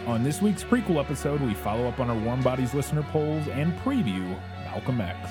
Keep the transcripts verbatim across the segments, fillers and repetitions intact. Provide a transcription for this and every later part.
On this week's prequel episode, we follow up on our Warm Bodies listener polls and preview Malcolm X.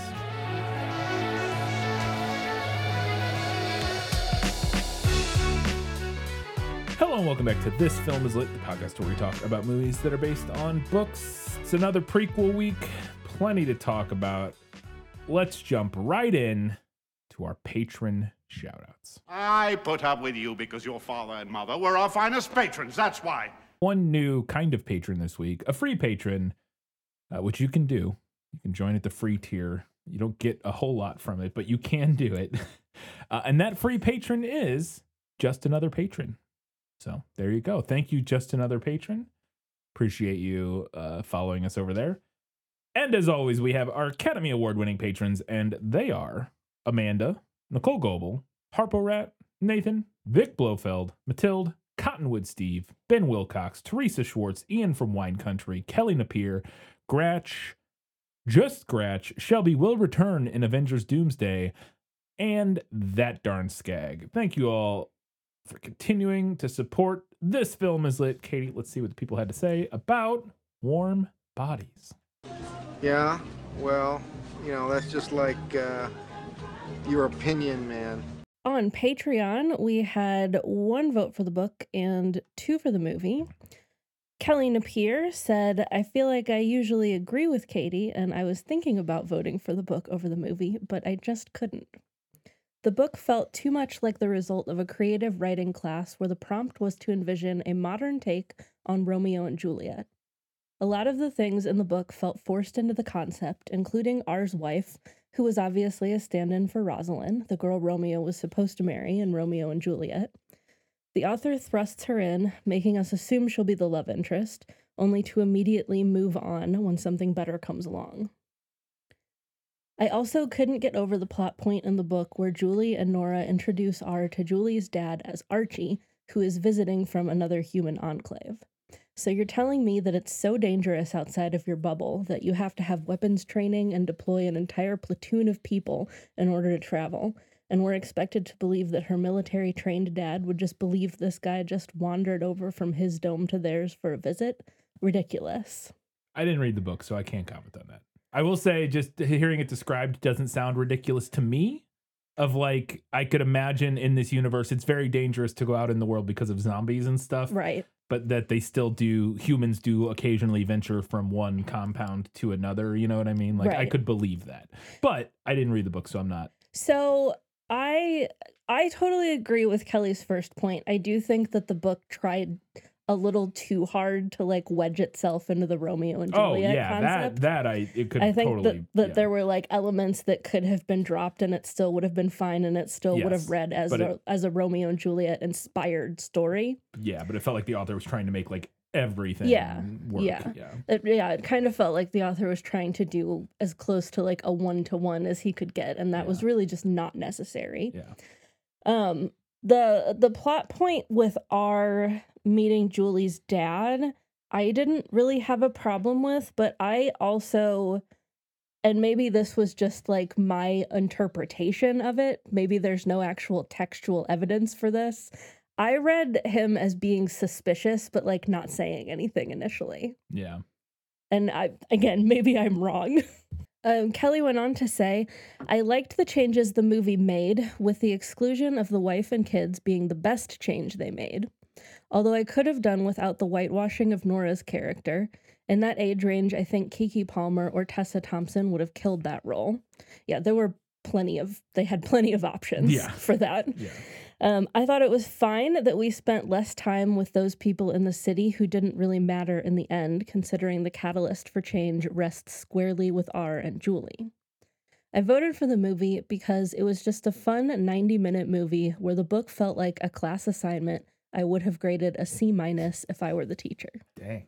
Hello and welcome back to This Film Is Lit, the podcast where we talk about movies that are based on books. It's another prequel week, plenty to talk about. Let's jump right in to our patron shoutouts. I put up with you because your father and mother were our finest patrons, that's why. One new kind of patron this week, a free patron, uh, which you can do. You can join at the free tier. You don't get a whole lot from it, but you can do it. Uh, and that free patron is Just Another Patron. So there you go. Thank you, Just Another Patron. Appreciate you uh, following us over there. And as always, we have our Academy Award-winning patrons, and they are Amanda, Nicole Goebel, Harpo Rat, Nathan, Vic Blofeld, Matilde, Cottonwood Steve, Ben Wilcox, Teresa Schwartz, Ian from Wine Country, Kelly Napier, Gratch, Just Gratch, Shelby will return in Avengers Doomsday, and That Darn Skag. Thank you all for continuing to support This Film Is Lit. Katie, let's see what the people had to say about Warm Bodies. Yeah, well, you know, that's just like uh, your opinion, man. On Patreon, we had one vote for the book and two for the movie. Kelly Napier said, I feel like I usually agree with Katie, and I was thinking about voting for the book over the movie, but I just couldn't. The book felt too much like the result of a creative writing class where the prompt was to envision a modern take on Romeo and Juliet. A lot of the things in the book felt forced into the concept, including R's wife, who was obviously a stand-in for Rosalind, the girl Romeo was supposed to marry in Romeo and Juliet. The author thrusts her in, making us assume she'll be the love interest, only to immediately move on when something better comes along. I also couldn't get over the plot point in the book where Julie and Nora introduce R to Julie's dad as Archie, who is visiting from another human enclave. So you're telling me that it's so dangerous outside of your bubble that you have to have weapons training and deploy an entire platoon of people in order to travel, and we're expected to believe that her military-trained dad would just believe this guy just wandered over from his dome to theirs for a visit? Ridiculous. I didn't read the book, so I can't comment on that. I will say, just hearing it described doesn't sound ridiculous to me. Of like, I could imagine in this universe, it's very dangerous to go out in the world because of zombies and stuff. Right. But that they still do, humans do occasionally venture from one compound to another. You know what I mean? Like, Right. I could believe that. But I didn't read the book, so I'm not. So I I totally agree with Kelly's first point. I do think that the book tried a little too hard to like wedge itself into the Romeo and Oh, Juliet yeah, concept. that, that I, it could I think totally. that, that yeah. there were like elements that could have been dropped and it still would have been fine and it still would Yes, have read as but a, it- as a Romeo and Juliet inspired story. Yeah, but it felt like the author was trying to make like everything Yeah, work. yeah. yeah. It, yeah, it kind of felt like the author was trying to do as close to like a one-to-one as he could get, and that was Yeah. really just not necessary. Yeah. Um, the the plot point with R meeting Julie's dad, I didn't really have a problem with, but I also, and maybe this was just like my interpretation of it, maybe there's no actual textual evidence for this. I read him as being suspicious, but like not saying anything initially. Yeah. And I, again, maybe I'm wrong. Um, Kelly went on to say, I liked the changes the movie made, with the exclusion of the wife and kids being the best change they made. Although I could have done without the whitewashing of Nora's character. In that age range, I think Keke Palmer or Tessa Thompson would have killed that role. Yeah, there were plenty of, they had plenty of options Yeah. for that. Yeah. Um, I thought it was fine that we spent less time with those people in the city who didn't really matter in the end, considering the catalyst for change rests squarely with R and Julie. I voted for the movie because it was just a fun ninety-minute movie where the book felt like a class assignment I would have graded a C minus if I were the teacher. Dang.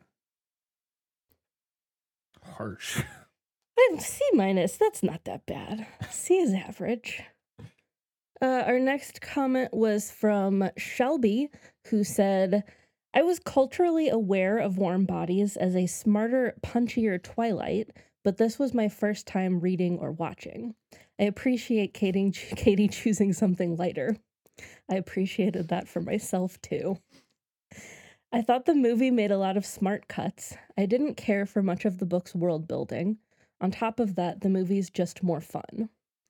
Harsh. And C minus, that's not that bad. C is average. Uh, our next comment was from Shelby, who said, I was culturally aware of Warm Bodies as a smarter, punchier Twilight, but this was my first time reading or watching. I appreciate Katie, Katie choosing something lighter. I appreciated that for myself, too. I thought the movie made a lot of smart cuts. I didn't care for much of the book's world building. On top of that, the movie's just more fun.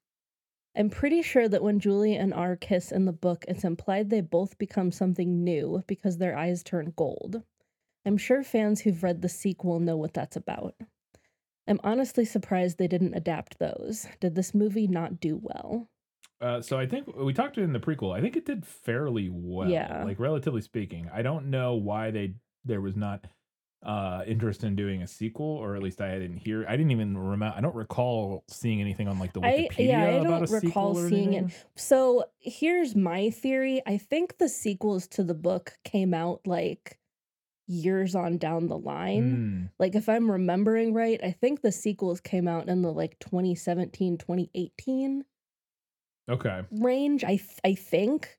I'm pretty sure that when Julie and R kiss in the book, it's implied they both become something new because their eyes turn gold. I'm sure fans who've read the sequel know what that's about. I'm honestly surprised they didn't adapt those. Did this movie not do well? Uh, so I think we talked in the prequel. I think it did fairly well, Yeah. like relatively speaking. I don't know why they there was not uh, interest in doing a sequel, or at least I didn't hear. I didn't even remember. I don't recall seeing anything on like the I Wikipedia yeah, I about a don't recall sequel or seeing anything. it. So here's my theory. I think the sequels to the book came out like years on down the line. Hmm. Like if I'm remembering right, I think the sequels came out in the like twenty seventeen, twenty eighteen Okay. range, I th- I think.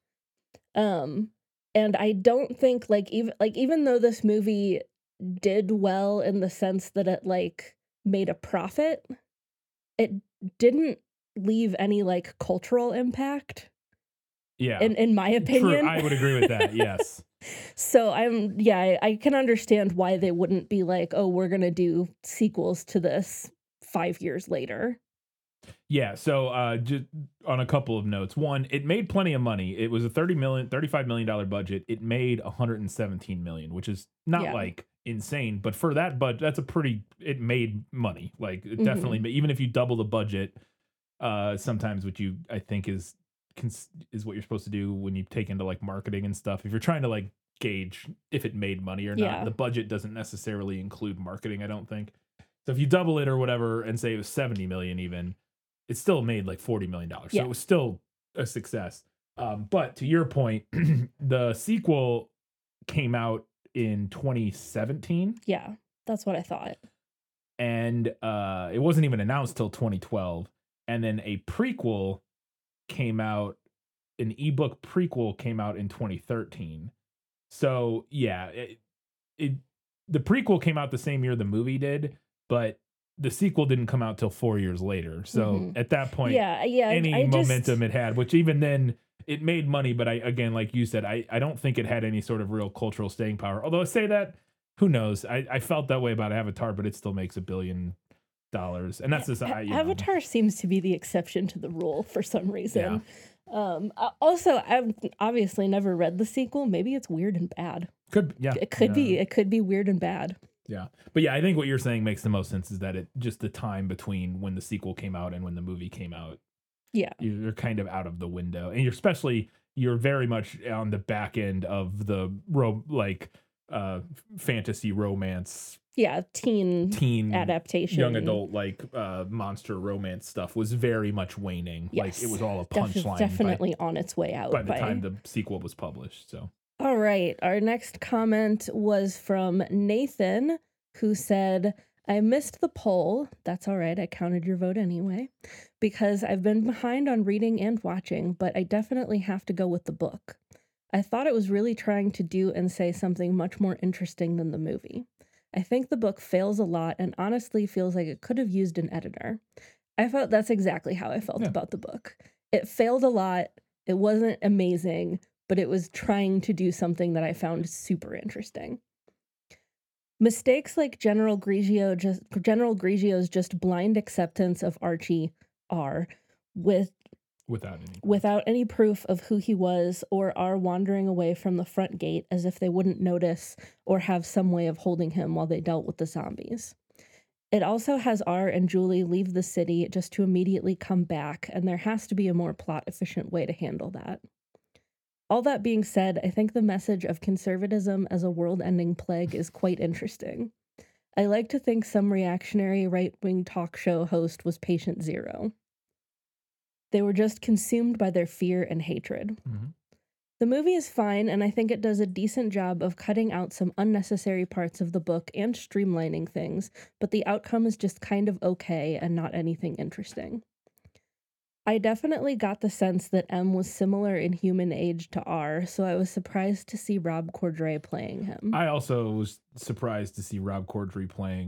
Um and I don't think like even like even though this movie did well in the sense that it like made a profit, it didn't leave any like cultural impact Yeah. in in my opinion. True. I would agree with that. Yes. So I'm yeah, I, I can understand why they wouldn't be like, oh, we're gonna do sequels to this five years later. Yeah, so uh just on a couple of notes. One, it made plenty of money. It was a thirty million, thirty-five million dollar budget. It made one hundred seventeen million, which is not Yeah. like insane, but for that budget, that's a pretty it made money. Like it Mhm. definitely ma- even if you double the budget, uh sometimes what you I think is cons- is what you're supposed to do when you take into like marketing and stuff. If you're trying to like gauge if it made money or not, Yeah. the budget doesn't necessarily include marketing, I don't think. So if you double it or whatever and say it was seventy million even, it still made like forty million dollars. So Yeah. it was still a success. Um, but to your point, the sequel came out in twenty seventeen Yeah, that's what I thought. and uh, it wasn't even announced till twenty twelve. And then a prequel came out, an ebook prequel came out in twenty thirteen. So yeah, it, it the prequel came out the same year the movie did, but the sequel didn't come out till four years later. So Mhm. at that point, Yeah, yeah. I- any I just- momentum it had, which even then it made money, but I again, like you said, I, I don't think it had any sort of real cultural staying power. Although I say that, who knows? I, I felt that way about Avatar, but it still makes a billion dollars, and that's just A- I, you know, Avatar seems to be the exception to the rule for some reason. Um, uh, also, I've obviously never read the sequel. Maybe it's weird and bad. could yeah, It could be. yeah, It could be weird and bad. yeah. But yeah, I think what you're saying makes the most sense. Is that it just the time between when the sequel came out and when the movie came out, Yeah. you're kind of out of the window, and you're especially you're very much on the back end of the ro- like uh fantasy romance Yeah. Teen teen adaptation. young adult like uh monster romance stuff was very much waning. Like it Yes. was all a Def- punchline definitely on its way out. by, by the by- time the sequel was published. So All right. Our next comment was from Nathan, who said, I missed the poll. That's all right. I counted your vote anyway, because I've been behind on reading and watching, but I definitely have to go with the book. I thought it was really trying to do and say something much more interesting than the movie. I think the book fails a lot and honestly feels like it could have used an editor. I felt that's exactly how I felt Yeah. about the book. It failed a lot. It wasn't amazing, but it was trying to do something that I found super interesting. Mistakes like General Grigio just General Grigio's just blind acceptance of Archie are with without any without any proof of who he was, or are wandering away from the front gate as if they wouldn't notice or have some way of holding him while they dealt with the zombies. It also has R and Julie leave the city just to immediately come back, and there has to be a more plot efficient way to handle that. All that being said, I think the message of conservatism as a world-ending plague is quite interesting. I like to think some reactionary right-wing talk show host was patient zero. They were just consumed by their fear and hatred. Mhm. The movie is fine, and I think it does a decent job of cutting out some unnecessary parts of the book and streamlining things, but the outcome is just kind of okay and not anything interesting. I definitely got the sense that M was similar in human age to R, so I was surprised to see Rob Corddry playing him. I also was surprised to see Rob Corddry playing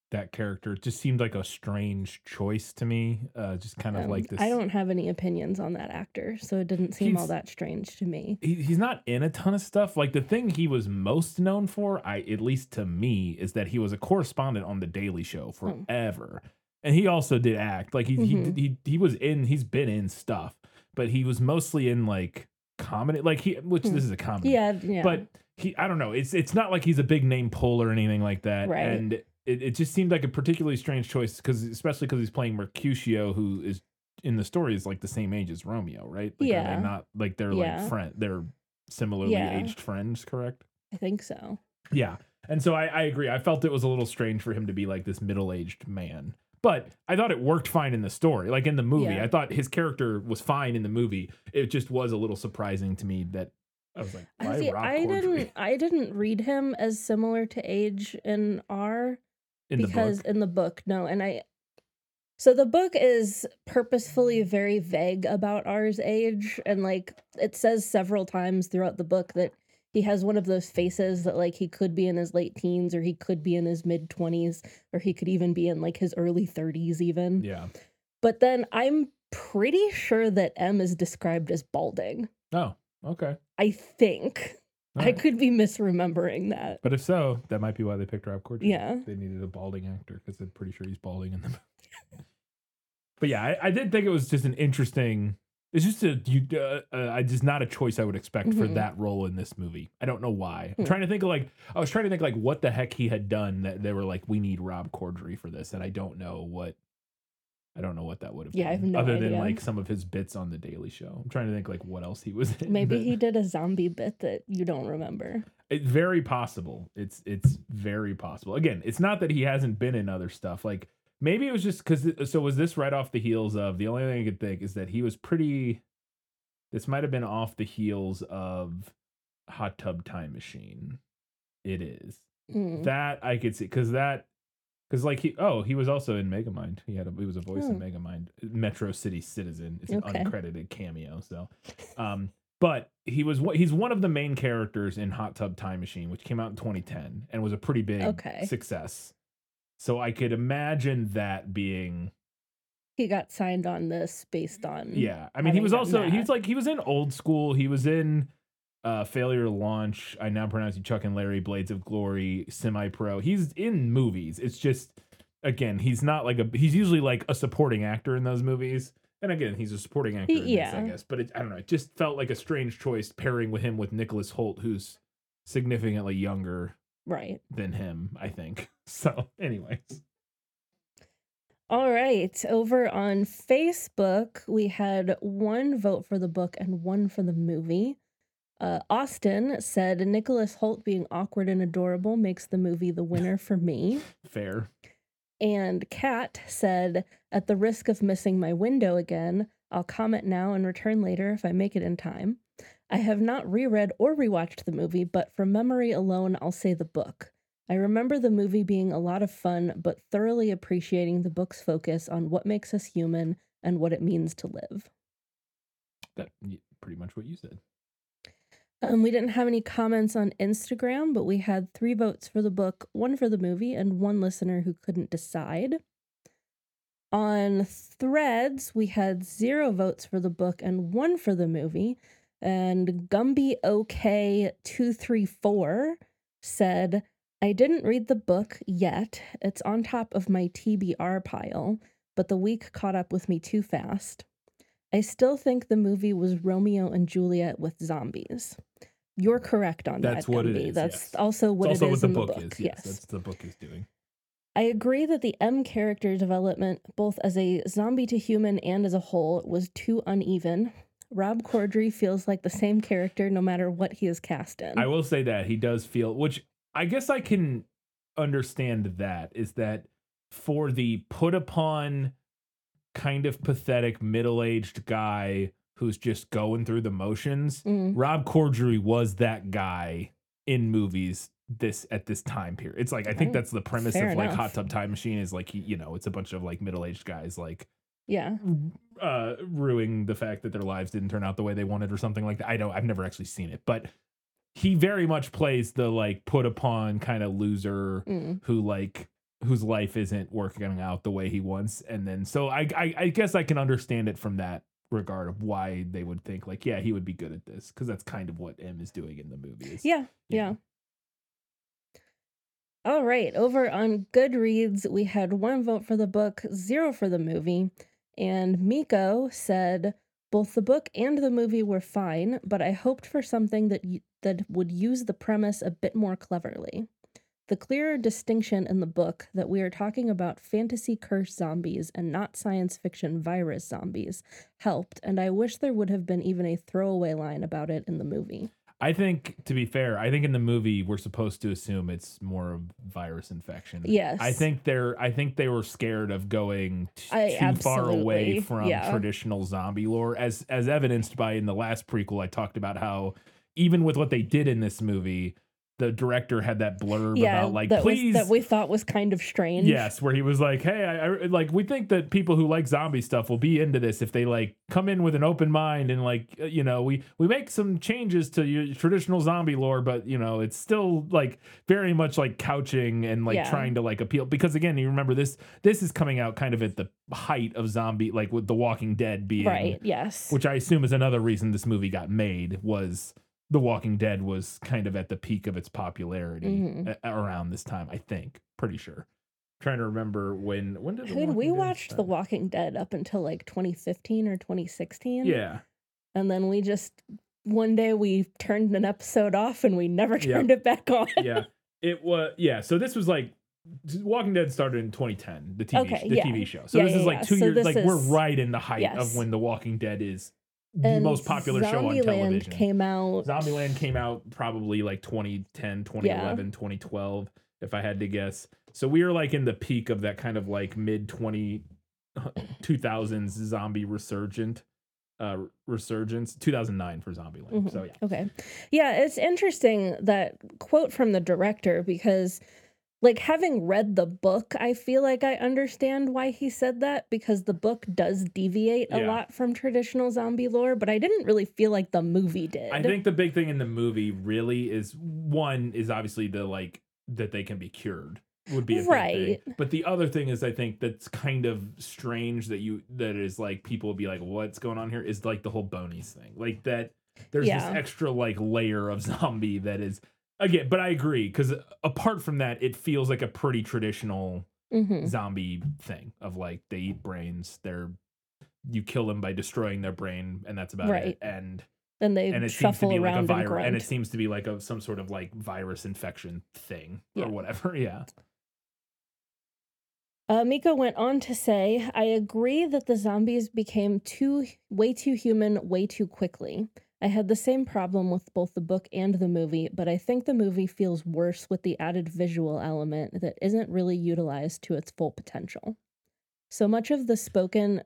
that character. It just seemed like a strange choice to me. Uh, just kind of Um, like this. I don't have any opinions on that actor, so it didn't seem all He's- that strange to me. He, he's not in a ton of stuff. Like the thing he was most known for, I at least to me, is that he was a correspondent on the Daily Show Oh. forever, and he also did act. Like he Mhm. he he he was in. He's been in stuff, but he was mostly in like comedy. Like he, which Hmm. this is a comedy. Yeah, yeah. But he, I don't know. It's it's not like he's a big name pull or anything like that. Right. And it, it just seemed like a particularly strange choice because especially because he's playing Mercutio, who is in the story is like the same age as Romeo, right? Like, Are Yeah. they not like they're Yeah. like friend? They're similarly Yeah. aged friends, correct? I think so. Yeah. And so I, I agree. I felt it was a little strange for him to be like this middle aged man. But I thought it worked fine in the story. Like in the movie, Yeah. I thought his character was fine in the movie. It just was a little surprising to me that I was like, I why see. Rob I Corddry didn't. I didn't read him as similar to age in R in the because book? in the book, no. And I. So the book is purposefully very vague about R's age, and like it says several times throughout the book that he has one of those faces that like he could be in his late teens or he could be in his mid twenties or he could even be in like his early thirties even. Yeah. But then I'm pretty sure that M is described as balding. Oh, okay. I think. All I right. could be misremembering that. But if so, that might be why they picked Rob Corddry. Yeah. They needed a balding actor because I'm pretty sure he's balding in the movie. But yeah, I, I did think it was just an interesting. It's just a you. Uh, uh, I just not a choice I would expect for Mhm. that role in this movie. I don't know why. I'm Hmm. trying to think of like I was trying to think like what the heck he had done that they were like we need Rob Corddry for this, and I don't know what. I don't know what that would have Yeah, I been. have no other than idea. like some of his bits on the Daily Show. I'm trying to think like what else he was in. Maybe that- he did a zombie bit that you don't remember. It's very possible. It's it's very possible. Again, it's not that he hasn't been in other stuff. Like maybe it was just because. So was this right off the heels of? The only thing I could think is that he was pretty. This might have been off the heels of Hot Tub Time Machine. It is Mm. that I could see because that because like he oh he was also in Megamind. He had a he was a voice in Oh. Megamind. Metro City Citizen. It's an Okay. uncredited cameo. So, um. But he was one- he's one of the main characters in Hot Tub Time Machine, which came out in twenty ten and was a pretty big Okay. success. So I could imagine that being He got signed on this based on. yeah. I mean, he having was gotten also he that. was like he was in Old School. He was in uh, Failure to Launch. I now pronounce you Chuck and Larry, Blades of Glory, Semi Pro. He's in movies. It's just again, he's not like a he's usually like a supporting actor in those movies. And again, he's a supporting actor in this, yeah. I guess. But it, I don't know. It just felt like a strange choice pairing with him with Nicholas Holt, who's significantly younger Right. than him, I think. So, anyways. All right. Over on Facebook, we had one vote for the book and one for the movie. Uh, Austin said Nicholas Holt being awkward and adorable makes the movie the winner for me. Fair. And Kat said, at the risk of missing my window again, I'll comment now and return later if I make it in time. I have not reread or rewatched the movie, but from memory alone, I'll say the book. I remember the movie being a lot of fun, but thoroughly appreciating the book's focus on what makes us human and what it means to live. That y- pretty much what you said. Um, we didn't have any comments on Instagram, but we had three votes for the book, one for the movie, and one listener who couldn't decide. On Threads, we had zero votes for the book and one for the movie. And Gumby OK two three four said, I didn't read the book yet. It's on top of my T B R pile, but the week caught up with me too fast. I still think the movie was Romeo and Juliet with zombies. You're correct on That's that. what it Gumby. is, That's yes. also what it's it also is what in the the book, book. is. Yes, Yes. that's the book is doing. I agree that the M character development, both as a zombie to human and as a whole, was too uneven. Rob Corddry feels like the same character no matter what he is cast in. I will say that he does feel, which I guess I can understand that, is that for the put upon kind of pathetic middle-aged guy who's just going through the motions, Mm. Rob Corddry was that guy in movies this at this time period. It's like I think Oh, that's the premise fair of like enough. Hot Tub Time Machine is like he, you know, it's a bunch of like middle-aged guys like Yeah. uh ruining the fact that their lives didn't turn out the way they wanted or something like that. I don't I've never actually seen it, but he very much plays the like put upon kind of loser Mm. who like whose life isn't working out the way he wants. And then, so I, I, I guess I can understand it from that regard of why they would think like, yeah, he would be good at this. Cause that's kind of what M is doing in the movie. Is, Yeah, yeah. All right, over on Goodreads, we had one vote for the book, zero for the movie. And Miko said, both the book and the movie were fine, but I hoped for something that y- that would use the premise a bit more cleverly. The clearer distinction in the book that we are talking about fantasy curse zombies and not science fiction virus zombies helped, and I wish there would have been even a throwaway line about it in the movie. I think, to be fair, I think in the movie we're supposed to assume it's more of virus infection. Yes. I think they're. I think they were scared of going t- I- too far away absolutely, from yeah. traditional zombie lore, as as evidenced by in the last prequel. I talked about how even with what they did in this movie, the director had that blurb Yeah, about like, that, was, please. that we thought was kind of strange. Yes, where he was like, "Hey, I, I like we think that people who like zombie stuff will be into this if they like come in with an open mind and like uh, you know we we make some changes to your traditional zombie lore, but you know it's still like very much like couching and like Yeah. trying to like appeal because again you remember this this is coming out kind of at the height of zombie like with The Walking Dead being Right, yes. which I assume is another reason this movie got made was." The Walking Dead was kind of at the peak of its popularity Mhm. a- around this time, I think. Pretty sure. Trying to remember when when did The I mean, we Walking Dead watched The start? Walking Dead up until like twenty fifteen or twenty sixteen. Yeah. And then we just, one day we turned an episode off and we never Yep. turned it back on. Yeah. It was yeah, so this was like Walking Dead started in twenty ten, the T V Okay, the yeah. T V show. So Yeah, this yeah, is like yeah. two So years this like we're is- right in the height yes. of when The Walking Dead is the And most popular show on Zombieland television. came out. Zombieland came out probably like twenty ten, twenty eleven, twenty twelve, if I had to guess. So we were like in the peak of that kind of like mid twenty two thousands zombie resurgent uh resurgence two thousand nine for Zombieland. Mhm. So yeah. Okay. Yeah, it's interesting that quote from the director because like having read the book, I feel like I understand why he said that because the book does deviate a Yeah. lot from traditional zombie lore, but I didn't really feel like the movie did. I think the big thing in the movie really is one is obviously the like that they can be cured would be a big Right. thing. But the other thing is I think that's kind of strange that you that is like people would be like what's going on here is like the whole Bonies thing. Like that there's Yeah. this extra like layer of zombie that is again, but I agree cuz apart from that it feels like a pretty traditional Mhm. zombie thing of like they eat brains, they're you kill them by destroying their brain and that's about Right. it. And Then they and it seems to shuffle be like a around and virus, grunt. and it seems to be like a some sort of like virus infection thing Yeah. or whatever. Yeah, Uh, Miko went on to say, I agree that the zombies became too, way too human way too quickly. I had the same problem with both the book and the movie, but I think the movie feels worse with the added visual element that isn't really utilized to its full potential. So much of the spoken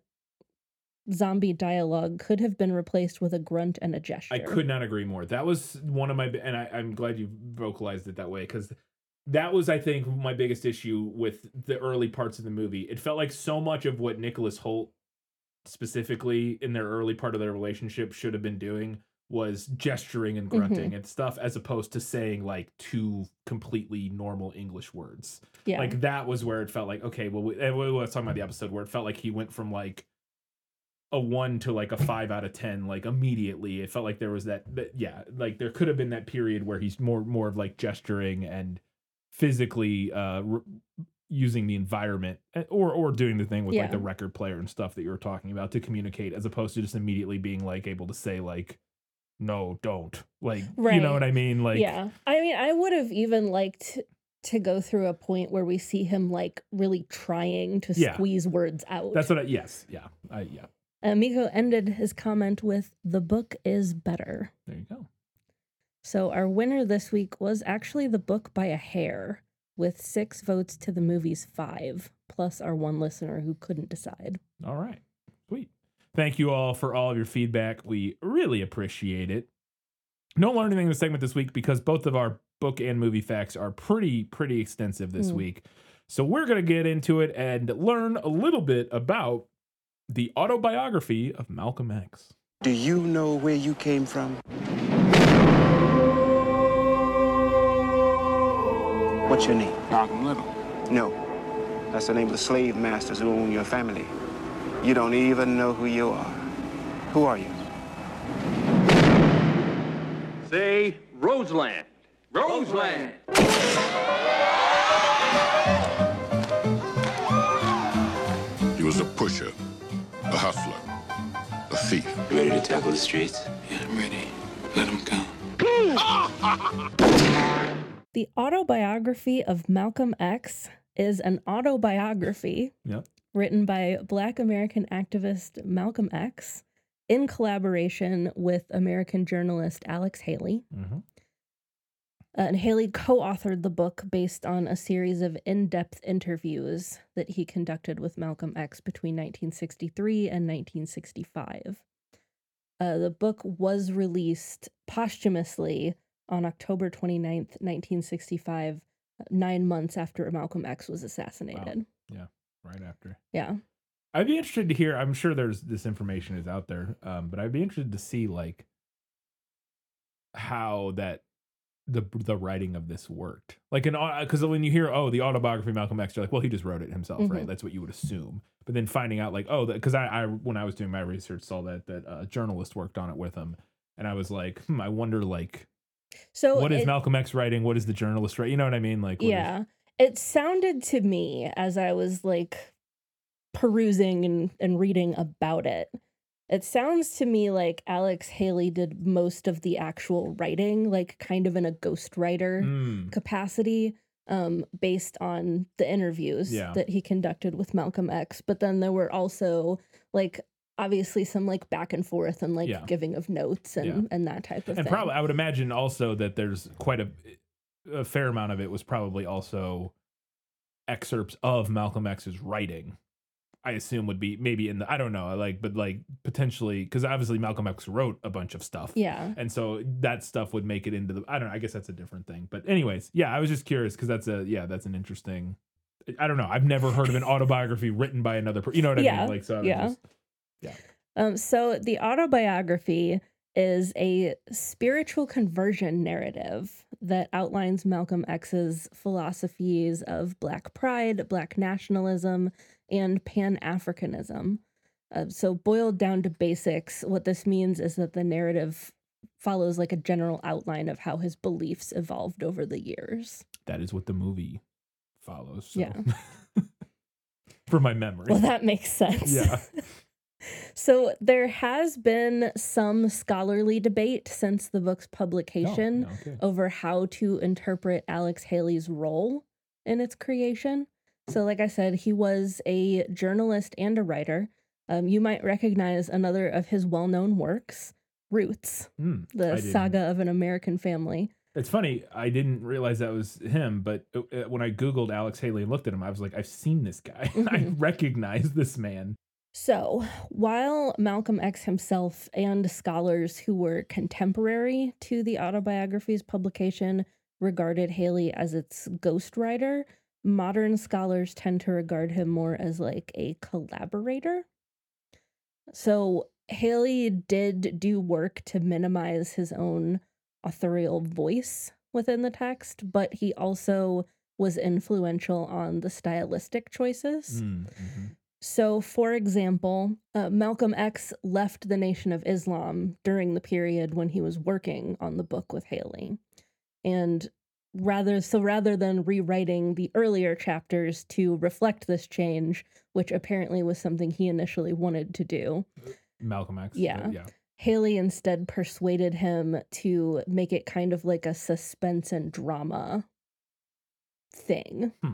zombie dialogue could have been replaced with a grunt and a gesture. I could not agree more. That was one of my, and I, I'm glad you vocalized it that way because that was, I think, my biggest issue with the early parts of the movie. It felt like so much of what Nicholas Hoult specifically in their early part of their relationship should have been doing was gesturing and grunting and stuff as opposed to saying like two completely normal English words. Yeah. Like that was where it felt like, okay, well, we, and we was talking about the episode where it felt like he went from like a one to like a five out of ten, like immediately. It felt like there was that, that yeah, like there could have been that period where he's more, more of like gesturing and physically uh, re- using the environment or, or doing the thing with Yeah. like the record player and stuff that you were talking about to communicate as opposed to just immediately being like able to say like, no, don't like, you Right. know what I mean? Like, yeah. I mean, I would have even liked to go through a point where we see him like really trying to Yeah. squeeze words out. that's what I, yes. Yeah. I, yeah. Uh, Miko ended his comment with, the book is better. There you go. So our winner this week was actually the book by a hair, with six votes to the movie's five, plus our one listener who couldn't decide. All right. Sweet. Thank you all for all of your feedback. We really appreciate it. Don't learn anything in the segment this week because both of our book and movie facts are pretty, pretty extensive this Mm. week. So we're going to get into it and learn a little bit about the autobiography of Malcolm X. Do you know where you came from? What's your name? Malcolm Little. No. That's the name of the slave masters who own your family. You don't even know who you are. Who are you? Say Roseland. Roseland. He was a pusher, a hustler, a thief. You ready to tackle the streets? Yeah, I'm ready. Let him come. The autobiography of Malcolm X is an autobiography Yep. written by Black American activist Malcolm X in collaboration with American journalist Alex Haley. Mm-hmm. Uh, and Haley co-authored the book based on a series of in-depth interviews that he conducted with Malcolm X between nineteen sixty-three and nineteen sixty-five. Uh, the book was released posthumously on October twenty-ninth, nineteen sixty-five, nine months after Malcolm X was assassinated. Wow. Yeah, right after. Yeah. I'd be interested to hear. I'm sure there's this information is out there, um, but I'd be interested to see like how that the the writing of this worked. Like an because when you hear oh the autobiography of Malcolm X, you're like, well, he just wrote it himself, Mhm. right? That's what you would assume. But then finding out like oh because I, I when I was doing my research saw that that a journalist worked on it with him, and I was like, hmm, I wonder like So what is it- Malcolm X writing? What is the journalist writing? You know what I mean? Like what is- Yeah. It sounded to me as I was like perusing and, and reading about it. It sounds to me like Alex Haley did most of the actual writing, like kind of in a ghostwriter Mm, capacity, um, based on the interviews Yeah. that he conducted with Malcolm X. But then there were also like obviously some like back and forth and like Yeah. giving of notes and, Yeah. and that type of and thing. probably I would imagine also that there's quite a a fair amount of it was probably also excerpts of Malcolm X's writing. I assume would be maybe in the I don't know like but like potentially because obviously Malcolm X wrote a bunch of stuff. Yeah. And so that stuff would make it into the I don't know I guess that's a different thing. But anyways, yeah, I was just curious because that's a yeah that's an interesting. I don't know. I've never heard of an autobiography written by another person. You know what I Yeah, mean? Like so. I was yeah. just- Um, so the autobiography is a spiritual conversion narrative that outlines Malcolm X's philosophies of Black pride, Black nationalism, and Pan-Africanism. Uh, so boiled down to basics, what this means is that the narrative follows like a general outline of how his beliefs evolved over the years. that is what the movie follows. So. Yeah. For my memory. Well, that makes sense. Yeah. So there has been some scholarly debate since the book's publication Oh, okay. over how to interpret Alex Haley's role in its creation. So like I said, he was a journalist and a writer. Um, you might recognize another of his well-known works, Roots, Hmm, I the didn't. saga of an American family. It's funny. I didn't realize that was him, but uh, uh, when I Googled Alex Haley and looked at him, I was like, I've seen this guy. I Mhm. recognize this man. So, while Malcolm X himself and scholars who were contemporary to the autobiography's publication regarded Haley as its ghostwriter, modern scholars tend to regard him more as like a collaborator. So, Haley did do work to minimize his own authorial voice within the text, but he also was influential on the stylistic choices. Mm, mhm. So, for example, uh, Malcolm X left the Nation of Islam during the period when he was working on the book with Haley. And rather, so rather than rewriting the earlier chapters to reflect this change, which apparently was something he initially wanted to do, Malcolm X. Yeah. uh, yeah. Haley instead persuaded him to make it kind of like a suspense and drama thing. Hmm.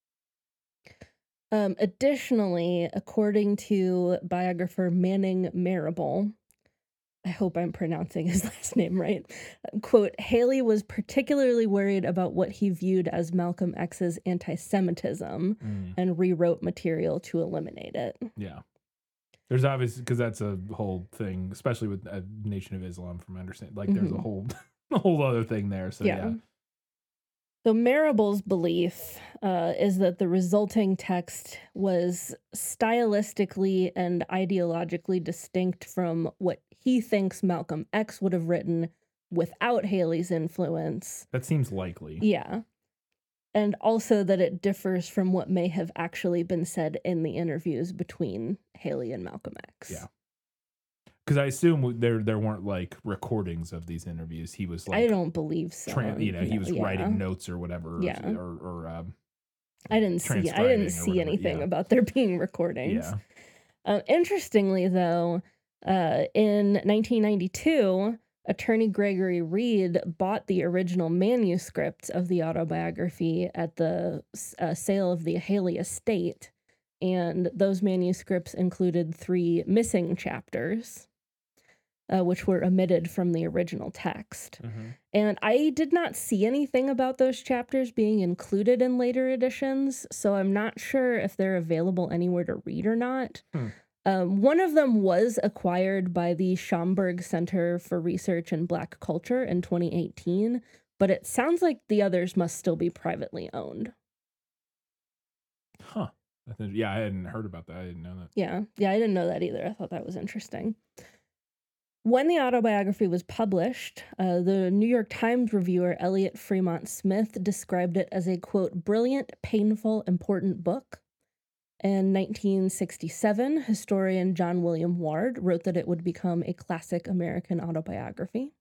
Um, additionally, according to biographer Manning Marable, I hope I'm pronouncing his last name right, quote, Haley was particularly worried about what he viewed as Malcolm X's anti-Semitism Mm, and rewrote material to eliminate it. yeah. There's obviously because that's a whole thing, especially with a Nation of Islam. From my understanding, like there's a Mhm. whole, a whole other thing there. So yeah. Yeah. So Marable's belief uh, is that the resulting text was stylistically and ideologically distinct from what he thinks Malcolm X would have written without Haley's influence. that seems likely. Yeah. and also that it differs from what may have actually been said in the interviews between Haley and Malcolm X. Yeah. Because I assume there there weren't like recordings of these interviews. He was like, I don't believe so. Tran- you know, he No, was yeah. writing notes or whatever. Yeah. Or, or um, I didn't see. I transcribing didn't or see whatever, anything yeah. about there being recordings. Yeah. Uh, interestingly, though, uh, in nineteen ninety-two, attorney Gregory Reed bought the original manuscript of the autobiography at the uh, sale of the Haley estate, and those manuscripts included three missing chapters, uh, which were omitted from the original text. Mm-hmm. And I did not see anything about those chapters being included in later editions, so I'm not sure if they're available anywhere to read or not. Hmm. Um, one of them was acquired by the Schomburg Center for Research in Black Culture in twenty eighteen, but it sounds like the others must still be privately owned. Huh. I think, yeah, I hadn't heard about that. I didn't know that. Yeah, yeah, I didn't know that either. I thought that was interesting. When the autobiography was published, uh, the New York Times reviewer Elliot Fremont Smith described it as a, quote, brilliant, painful, important book. In nineteen sixty-seven, historian John William Ward wrote that it would become a classic American autobiography.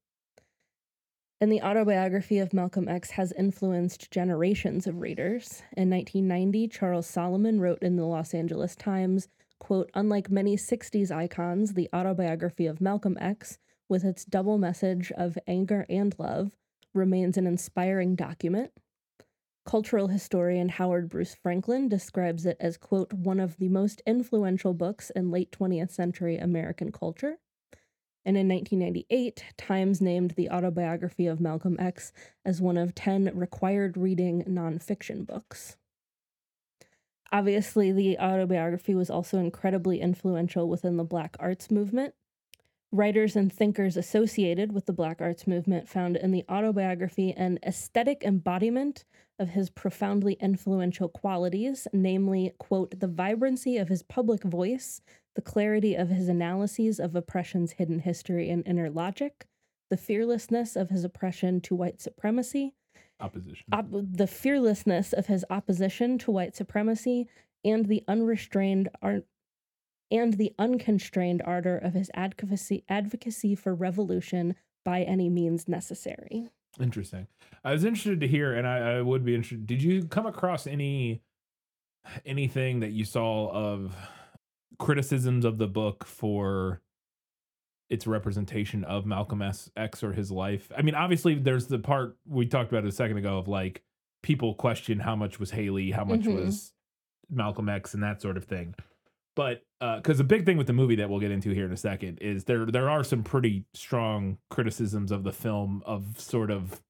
And the autobiography of Malcolm X has influenced generations of readers. In nineteen ninety, Charles Solomon wrote in the Los Angeles Times, quote, unlike many sixties icons, the autobiography of Malcolm X, with its double message of anger and love, remains an inspiring document. Cultural historian Howard Bruce Franklin describes it as, quote, one of the most influential books in late twentieth century American culture. And in nineteen ninety-eight, Times named the autobiography of Malcolm X as one of ten required reading nonfiction books. Obviously, the autobiography was also incredibly influential within the Black arts movement. Writers and thinkers associated with the Black arts movement found in the autobiography an aesthetic embodiment of his profoundly influential qualities, namely, quote, the vibrancy of his public voice, the clarity of his analyses of oppression's hidden history and inner logic, the fearlessness of his oppression to white supremacy, Opposition. op- the fearlessness of his opposition to white supremacy, and the unrestrained art. and the unconstrained ardor of his advocacy advocacy for revolution by any means necessary. Interesting. I was interested to hear, and I, I would be interested. Did you come across any anything that you saw of criticisms of the book for its representation of Malcolm X or his life? I mean, obviously, there's the part we talked about a second ago of like people question how much was Haley, how much Mhm. was Malcolm X, and that sort of thing. But because the big thing with the movie that we'll get into here in a second is there there are some pretty strong criticisms of the film of sort of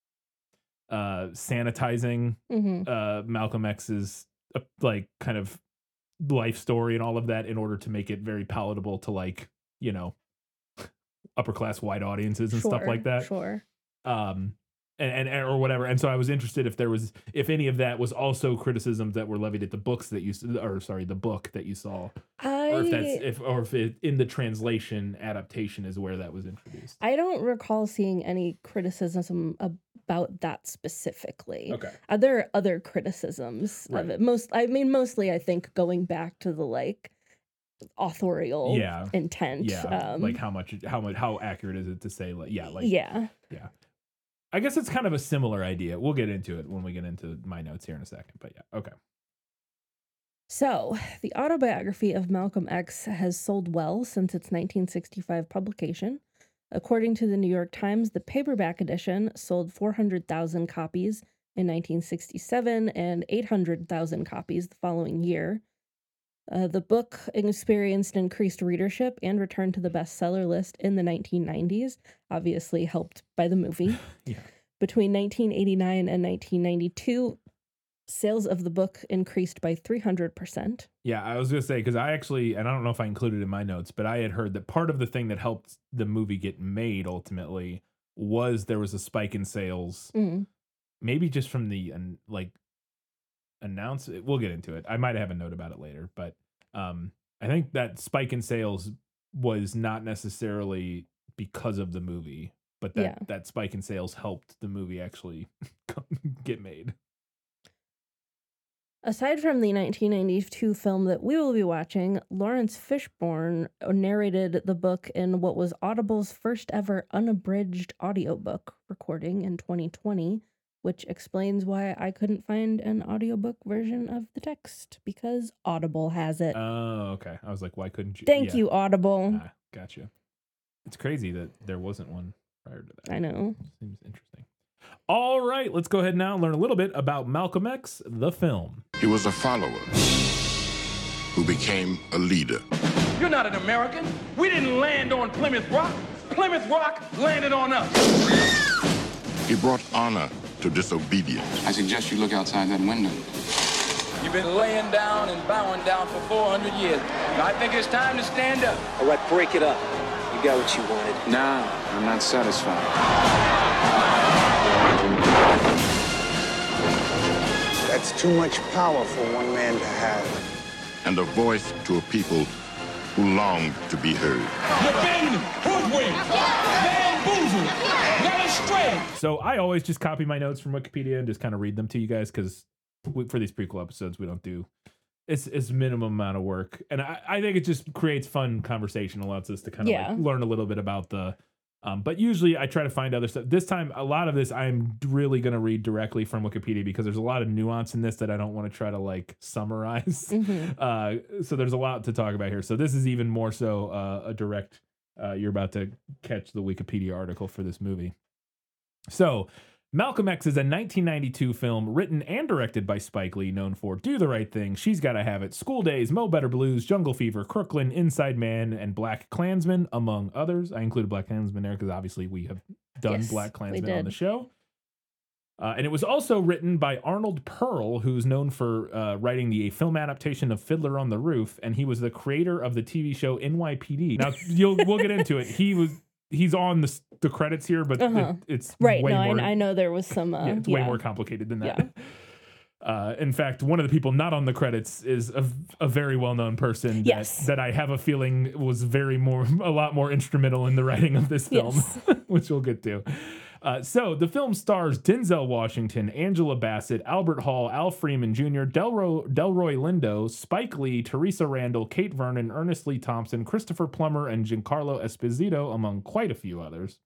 uh, sanitizing Mm-hmm. uh, Malcolm X's uh, like kind of life story and all of that in order to make it very palatable to like, you know, upper class white audiences and stuff like that. Sure. Um, and, and or whatever. And so I was interested if there was, if any of that was also criticisms that were levied at the books that you, s- or sorry, the book that you saw, I or if that's if or if it, in the translation adaptation is where that was introduced. I don't recall seeing any criticism about that specifically. Okay. Uh, there are other criticisms Right. of it. Most, I mean, mostly I think going back to the like authorial Yeah. intent. Yeah, Um, like how much, how much, how accurate is it to say like, yeah, like yeah. yeah. I guess it's kind of a similar idea. We'll get into it when we get into my notes here in a second. But yeah, okay. So, the autobiography of Malcolm X has sold well since its nineteen sixty-five publication. According to the New York Times, the paperback edition sold four hundred thousand copies in nineteen sixty-seven and eight hundred thousand copies the following year. Uh, the book experienced increased readership and returned to the bestseller list in the nineteen nineties, obviously helped by the movie. Yeah. Between nineteen eighty-nine and nineteen ninety-two, sales of the book increased by three hundred percent. Yeah, I was going to say, because I actually, and I don't know if I included it in my notes, but I had heard that part of the thing that helped the movie get made ultimately was there was a spike in sales, Mm. maybe just from the, an- like, announce, we'll get into it. I might have a note about it later, but um, I think that spike in sales was not necessarily because of the movie, but that, Yeah. that spike in sales helped the movie actually get made. Aside from the nineteen ninety-two film that we will be watching, Lawrence Fishburne narrated the book in what was Audible's first ever unabridged audiobook recording in twenty twenty, which explains why I couldn't find an audiobook version of the text, because Audible has it. Oh, okay. I was like, why couldn't you? Thank yeah. you, Audible. Ah, gotcha. It's crazy that there wasn't one prior to that. I know. Seems interesting. All right, let's go ahead now and learn a little bit about Malcolm X, the film. He was a follower who became a leader. You're not an American. We didn't land on Plymouth Rock. Plymouth Rock landed on us. He brought honor to disobedience. I suggest you look outside that window. You've been laying down and bowing down for four hundred years. I think it's time to stand up. All right, break it up. You got what you wanted. Nah, I'm not satisfied. That's too much power for one man to have. And a voice to a people who longed to be heard. You've been hoodwinked, bamboozled, led astray. So I always just copy my notes from Wikipedia and just kind of read them to you guys, because for these prequel episodes, we don't do it's it's minimum amount of work, and I, I think it just creates fun conversation, allows us to kind of Yeah. like learn a little bit about the. Um, but usually I try to find other stuff. This time, a lot of this I'm really going to read directly from Wikipedia, because there's a lot of nuance in this that I don't want to try to like summarize. Mhm. Uh, so there's a lot to talk about here. So this is even more so uh, a direct. Uh, you're about to catch the Wikipedia article for this movie. So Malcolm X is a nineteen ninety-two film written and directed by Spike Lee, known for Do the Right Thing, She's Gotta Have It, School Days, Mo Better Blues, Jungle Fever, Crooklyn, Inside Man, and Black Klansman, among others. I included Black Klansman there because obviously we have done Yes, Black we Klansman on did. the show. Uh, and it was also written by Arnold Pearl, who's known for uh, writing the film adaptation of Fiddler on the Roof, and he was the creator of the T V show N Y P D. Now, you'll we'll get into it. He was he's on the the credits here, but Uh-huh. it, it's Right. way No, more. I, I know there was some. Uh, Yeah, it's yeah. way more complicated than that. Uh, in fact, one of the people not on the credits is a, a very well-known person that, Yes. that I have a feeling was very more, a lot more instrumental in the writing of this film, Yes. which we'll get to. Uh, so the film stars Denzel Washington, Angela Bassett, Albert Hall, Al Freeman Junior, Delroy, Delroy Lindo, Spike Lee, Teresa Randall, Kate Vernon, Ernest Lee Thompson, Christopher Plummer, and Giancarlo Esposito, among quite a few others.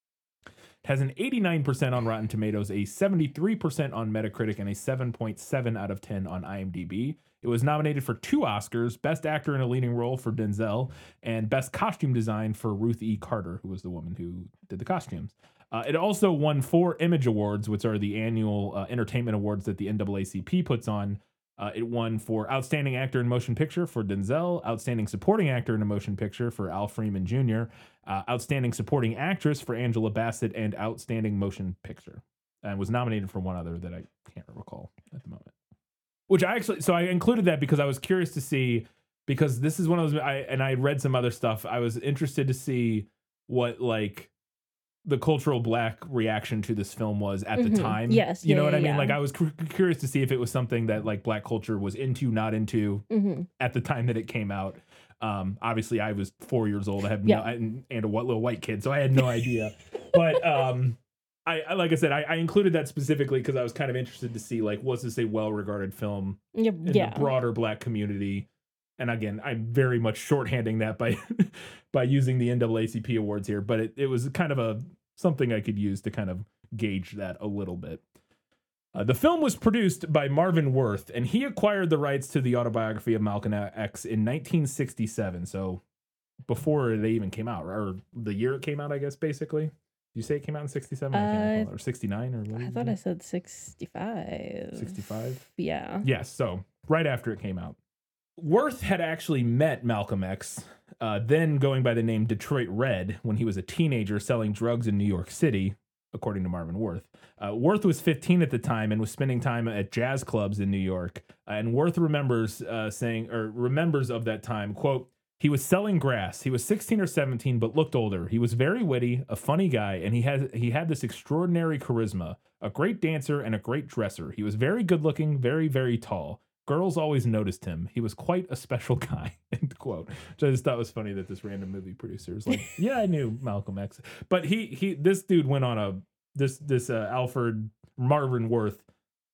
It has an eighty-nine percent on Rotten Tomatoes, a seventy-three percent on Metacritic, and a seven point seven out of ten on IMDb. It was nominated for two Oscars, Best Actor in a Leading Role for Denzel, and Best Costume Design for Ruth E. Carter, who was the woman who did the costumes. Uh, it also won four Image Awards, which are the annual uh, entertainment awards that the N double A C P puts on. Uh, it won for Outstanding Actor in Motion Picture for Denzel, Outstanding Supporting Actor in a Motion Picture for Al Freeman Junior, uh, Outstanding Supporting Actress for Angela Bassett, and Outstanding Motion Picture. And was nominated for one other that I can't recall at the moment. Which I actually, so I included that because I was curious to see, because this is one of those, I, and I read some other stuff. I was interested to see what like the cultural Black reaction to this film was at Mhm. the time. Yes, You know yeah, what I yeah, mean? yeah. Like I was cu- curious to see if it was something that like Black culture was into, not into Mhm. at the time that it came out. Um, obviously I was four years old. I have Yeah. no, and, and a what little white kid. So I had no idea, but, um, I, I like I said, I, I included that specifically because I was kind of interested to see like, was this a well-regarded film Yeah. in yeah. the broader Black community? And again, I'm very much shorthanding that by by using the N double A C P awards here, but it, it was kind of a something I could use to kind of gauge that a little bit. Uh, the film was produced by Marvin Worth, and he acquired the rights to the autobiography of Malcolm X in nineteen sixty-seven. So before they even came out, or the year it came out, I guess, basically. You say it came out in sixty-seven? I can't recall. Or sixty-nine? Or what I did thought you I say? said sixty-five. sixty-five? Yeah. Yes, so right after it came out. Worth had actually met Malcolm X, uh, then going by the name Detroit Red, when he was a teenager selling drugs in New York City, according to Marvin Worth. Uh, Worth was fifteen at the time and was spending time at jazz clubs in New York. Uh, and Worth remembers uh, saying, or remembers of that time, quote, "He was selling grass. He was sixteen or seventeen, but looked older. He was very witty, a funny guy, and he had he had this extraordinary charisma, a great dancer and a great dresser. He was very good looking, very, very tall. Girls always noticed him. He was quite a special guy," end quote. Which I just thought was funny that this random movie producer is like, yeah, I knew Malcolm X. But he he this dude went on a this this uh, Alfred Marvin Worth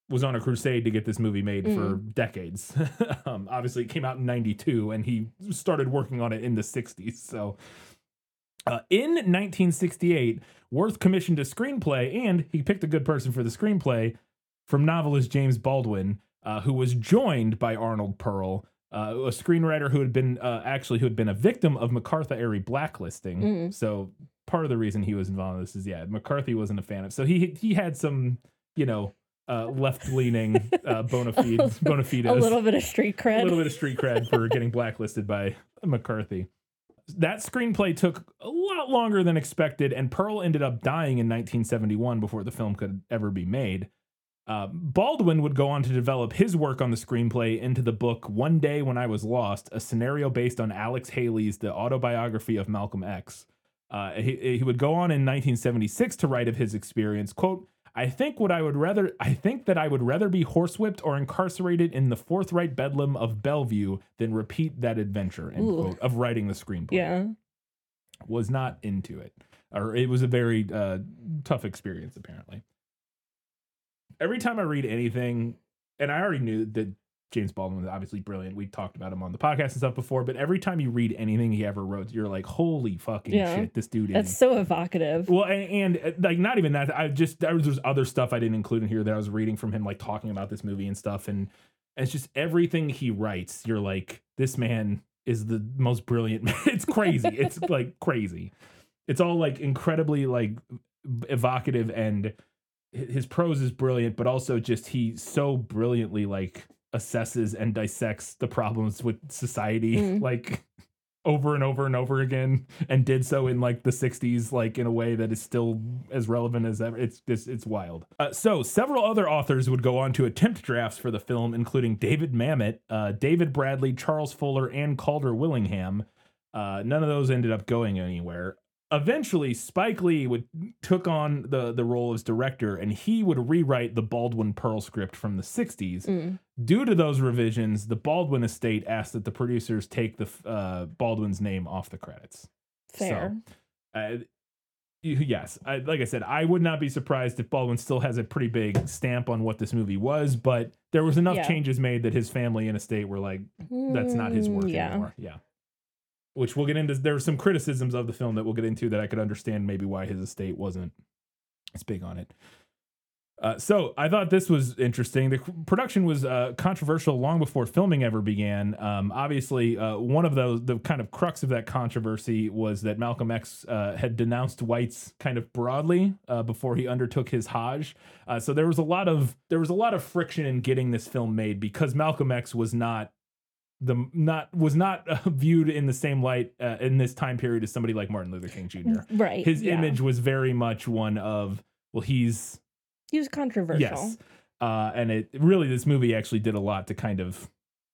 was on a crusade to get this movie made Mm. for decades. um, obviously, it came out in ninety-two, and he started working on it in the sixties. So, uh, in nineteen sixty-eight, Worth commissioned a screenplay, and he picked a good person for the screenplay from novelist James Baldwin, uh, who was joined by Arnold Pearl, uh, a screenwriter who had been uh, actually who had been a victim of McCarthy-era blacklisting. Mm. So, part of the reason he was involved in this is yeah, McCarthy wasn't a fan of. So he he had some, you know. Uh, left-leaning uh, bona fides, bona fides. A little bit of street cred. A little bit of street cred for getting blacklisted by McCarthy. That screenplay took a lot longer than expected, and Pearl ended up dying in nineteen seventy-one before the film could ever be made. Uh, Baldwin would go on to develop his work on the screenplay into the book One Day When I Was Lost, a scenario based on Alex Haley's The Autobiography of Malcolm X. Uh, he, he would go on in nineteen seventy-six to write of his experience, quote, I think what I would rather I think that I would rather be horsewhipped or incarcerated in the forthright bedlam of Bellevue than repeat that adventure, end Ooh. quote, of writing the screenplay. Yeah. Was not into it. Or it was a very uh, tough experience, apparently. Every time I read anything, and I already knew that James Baldwin was obviously brilliant. We talked about him on the podcast and stuff before, but every time you read anything he ever wrote, you're like, holy fucking Yeah. shit, this dude That's is. so evocative. Well, and, and uh, like, not even that. I just, there was there's other stuff I didn't include in here that I was reading from him, like talking about this movie and stuff. And, and it's just everything he writes, you're like, this man is the most brilliant man. It's crazy. It's like crazy. It's all like incredibly like evocative, and his prose is brilliant, but also just he so brilliantly like assesses and dissects the problems with society Mm. like over and over and over again, and did so in like the sixties, like in a way that is still as relevant as ever. It's just, it's wild. Uh, so several other authors would go on to attempt drafts for the film, including David Mamet, uh, David Bradley, Charles Fuller, and Calder Willingham. Uh, none of those ended up going anywhere. Eventually, Spike Lee would took on the, the role as director, and he would rewrite the Baldwin Pearl script from the sixties. Mm. Due to those revisions, the Baldwin estate asked that the producers take the uh, Baldwin's name off the credits. Fair. So, uh, yes, I, like I said, I would not be surprised if Baldwin still has a pretty big stamp on what this movie was, but there was enough Yeah. changes made that his family and estate were like, that's not his work Mm, yeah. anymore. Yeah. Which we'll get into. There were some criticisms of the film that we'll get into that I could understand maybe why his estate wasn't as big on it. Uh, so I thought this was interesting. The production was uh, controversial long before filming ever began. Um, obviously, uh, one of those, the kind of crux of that controversy was that Malcolm X uh, had denounced whites kind of broadly uh, before he undertook his Hajj. Uh, so there was a lot of there was a lot of friction in getting this film made because Malcolm X was not the not was not uh, viewed in the same light uh, in this time period as somebody like Martin Luther King Junior Right. His yeah. image was very much one of, well, he's He was controversial. yes, uh, and it really this movie actually did a lot to kind of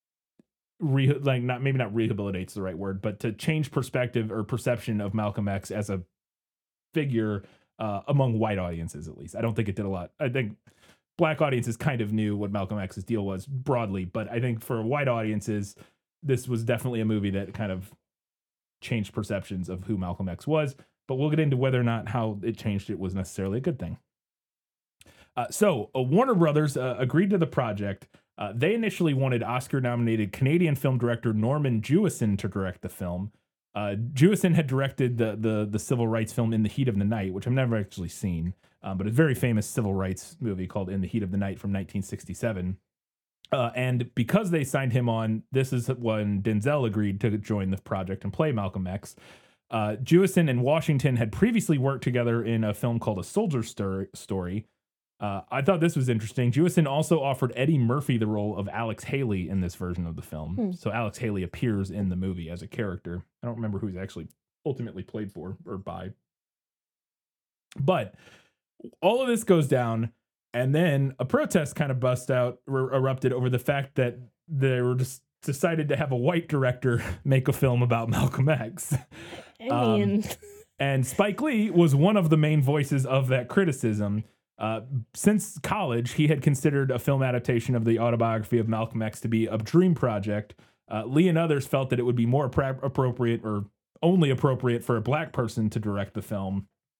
re like not maybe not rehabilitate's the right word, but to change perspective or perception of Malcolm X as a figure uh, among white audiences, at least. I don't think it did a lot. I think black audiences kind of knew what Malcolm X's deal was broadly, but I think for white audiences, this was definitely a movie that kind of changed perceptions of who Malcolm X was. But we'll get into whether or not how it changed it was necessarily a good thing. Uh, so uh, Warner Brothers uh, agreed to the project. Uh, they initially wanted Oscar-nominated Canadian film director Norman Jewison to direct the film. Uh, Jewison had directed the, the the civil rights film In the Heat of the Night, which I've never actually seen, um, but a very famous civil rights movie called In the Heat of the Night from nineteen sixty-seven. Uh, and because they signed him on, this is when Denzel agreed to join the project and play Malcolm X. Uh, Jewison and Washington had previously worked together in a film called A Soldier Stor- Story. Uh, I thought this was interesting. Jewison also offered Eddie Murphy the role of Alex Haley in this version of the film. Hmm. So Alex Haley appears in the movie as a character. I don't remember who he's actually ultimately played for or by. But all of this goes down, and then a protest kind of bust out, er- erupted over the fact that they were just decided to have a white director make a film about Malcolm X. I mean, Um, and Spike Lee was one of the main voices of that criticism. Uh, since college, he had considered a film adaptation of the autobiography of Malcolm X to be a dream project. Uh, Lee and others felt that it would be more appro- appropriate or only appropriate for a black person to direct the film.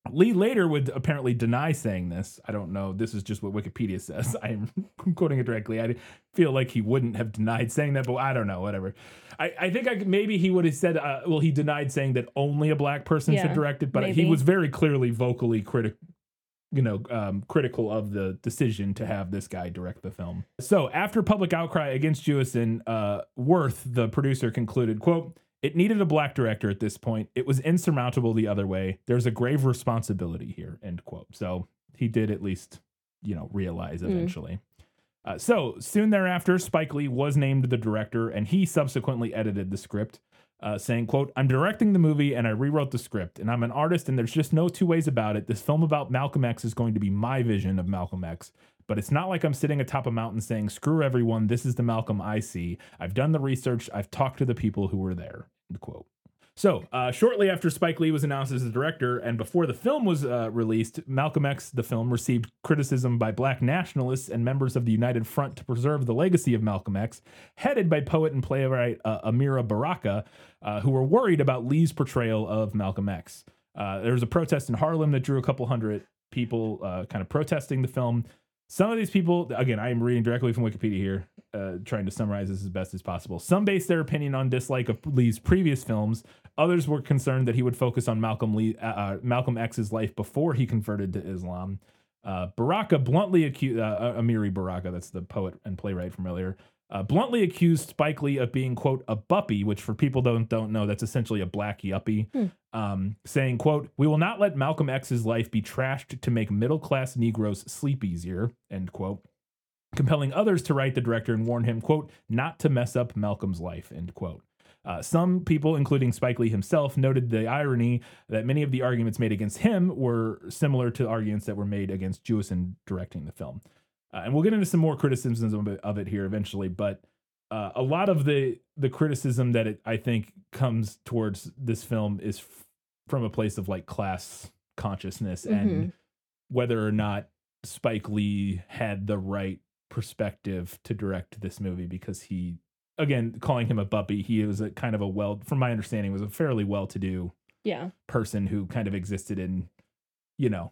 Lee later would apparently deny saying this. I don't know. This is just what Wikipedia says. I'm quoting it directly. I feel like he wouldn't have denied saying that, but I don't know. Whatever. I, I think I could, maybe he would have said, uh, well, he denied saying that only a black person Yeah, should direct it, but maybe. he was very clearly vocally critical. You know, um, critical of the decision to have this guy direct the film. So after public outcry against Jewison, uh, Worth, the producer, concluded, quote, "It needed a black director at this point. It was insurmountable the other way. There's a grave responsibility here," end quote. So he did at least, you know, realize eventually. Mm. Uh, so soon thereafter, Spike Lee was named the director, and he subsequently edited the script. Uh, saying, quote, "I'm directing the movie and I rewrote the script, and I'm an artist and there's just no two ways about it. This film about Malcolm X is going to be my vision of Malcolm X, but it's not like I'm sitting atop a mountain saying, screw everyone, this is the Malcolm I see. I've done the research, I've talked to the people who were there," end quote. So, uh, shortly after Spike Lee was announced as the director and before the film was uh, released, Malcolm X, the film, received criticism by black nationalists and members of the United Front to Preserve the Legacy of Malcolm X, headed by poet and playwright uh, Amira Baraka, uh, who were worried about Lee's portrayal of Malcolm X. Uh, there was a protest in Harlem that drew a couple hundred people uh, kind of protesting the film. Some of these people, again, I am reading directly from Wikipedia here, uh, trying to summarize this as best as possible. Some based their opinion on dislike of Lee's previous films. Others were concerned that he would focus on Malcolm Lee, uh, Malcolm X's life before he converted to Islam. Uh, Baraka bluntly accused, uh, Amiri Baraka, that's the poet and playwright from earlier, uh, bluntly accused Spike Lee of being, quote, a buppy, which for people don't don't know, that's essentially a black yuppie, hmm. um, saying, quote, "We will not let Malcolm X's life be trashed to make middle-class Negroes sleep easier," end quote, compelling others to write the director and warn him, quote, "not to mess up Malcolm's life," end quote. Uh, some people, including Spike Lee himself, noted the irony that many of the arguments made against him were similar to arguments that were made against Jewison directing the film. Uh, and we'll get into some more criticisms of it, of it here eventually, but uh, a lot of the the criticism that it, I think comes towards this film is f- from a place of like class consciousness mm-hmm. and whether or not Spike Lee had the right perspective to direct this movie, because he, again, calling him a buppy, he was a kind of a well, from my understanding, was a fairly well-to-do yeah. person who kind of existed in, you know,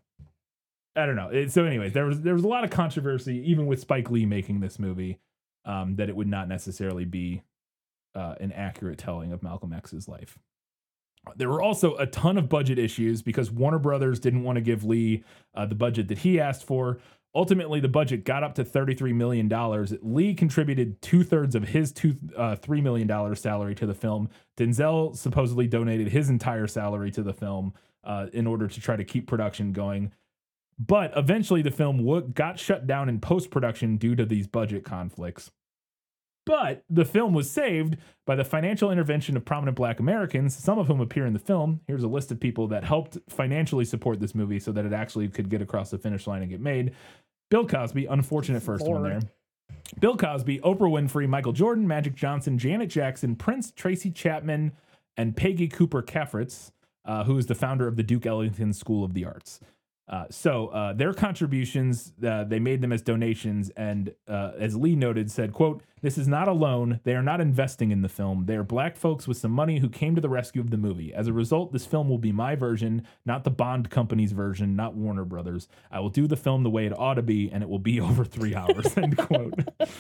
I don't know. It, so anyways, there was there was a lot of controversy, even with Spike Lee making this movie, um, that it would not necessarily be uh, an accurate telling of Malcolm X's life. There were also a ton of budget issues because Warner Brothers didn't want to give Lee uh, the budget that he asked for. Ultimately, the budget got up to thirty-three million dollars. Lee contributed two-thirds of his two, uh, three million dollars salary to the film. Denzel supposedly donated his entire salary to the film uh, in order to try to keep production going. But eventually, the film w- got shut down in post-production due to these budget conflicts. But the film was saved by the financial intervention of prominent black Americans, some of whom appear in the film. Here's a list of people that helped financially support this movie so that it actually could get across the finish line and get made. Bill Cosby, unfortunate first Four. one there. Bill Cosby, Oprah Winfrey, Michael Jordan, Magic Johnson, Janet Jackson, Prince, Tracy Chapman, and Peggy Cooper Kaffritz, uh, who is the founder of the Duke Ellington School of the Arts. Uh, so uh, their contributions, uh, they made them as donations, and uh, as Lee noted, said, quote, "This is not a loan. They are not investing in the film. They are black folks with some money who came to the rescue of the movie. As a result, this film will be my version, not the Bond company's version, not Warner Brothers. I will do the film the way it ought to be, and it will be over three hours," end quote.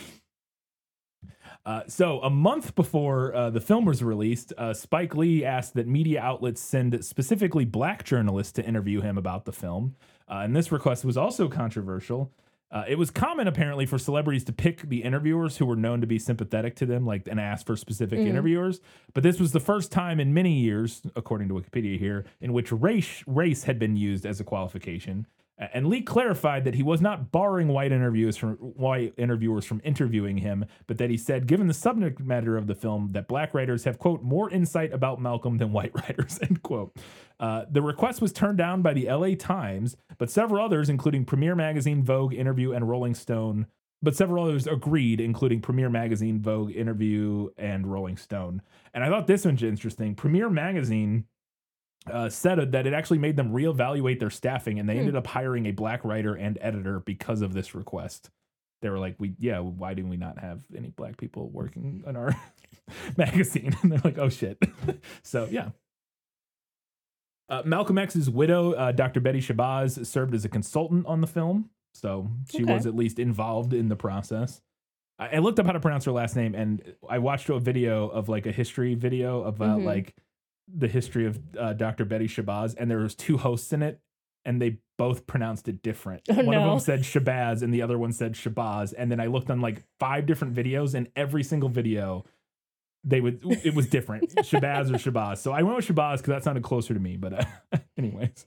Uh, so a month before uh, the film was released, uh, Spike Lee asked that media outlets send specifically black journalists to interview him about the film. Uh, and this request was also controversial. Uh, it was common, apparently, for celebrities to pick the interviewers who were known to be sympathetic to them, like, and ask for specific mm. interviewers. But this was the first time in many years, according to Wikipedia here, in which race, race had been used as a qualification. And Lee clarified that he was not barring white interviews from white interviewers from interviewing him, but that he said, given the subject matter of the film, that black writers have, quote, more insight about Malcolm than white writers, end quote. Uh, the request was turned down by the L A Times, but several others, including Premiere Magazine, Vogue, Interview, and Rolling Stone, but several others agreed, including Premiere Magazine, Vogue, Interview, and Rolling Stone. And I thought this one's interesting. Premiere Magazine Uh, said that it actually made them reevaluate their staffing, and they hmm. ended up hiring a black writer and editor because of this request. They were like, "We, yeah, why do we not have any black people working on our magazine?" And they're like, "Oh shit!" So yeah. Uh, Malcolm X's widow, uh, Doctor Betty Shabazz, served as a consultant on the film, so she Okay. was at least involved in the process. I, I looked up how to pronounce her last name, and I watched a video of like a history video about Mhm. like the history of uh, Doctor Betty Shabazz, and there was two hosts in it, and they both pronounced it different. Oh, one of no. them said Shabazz, and the other one said Shabazz. And then I looked on like five different videos, and every single video, they would it was different, Shabazz or Shabazz. So I went with Shabazz because that sounded closer to me. But uh, anyways.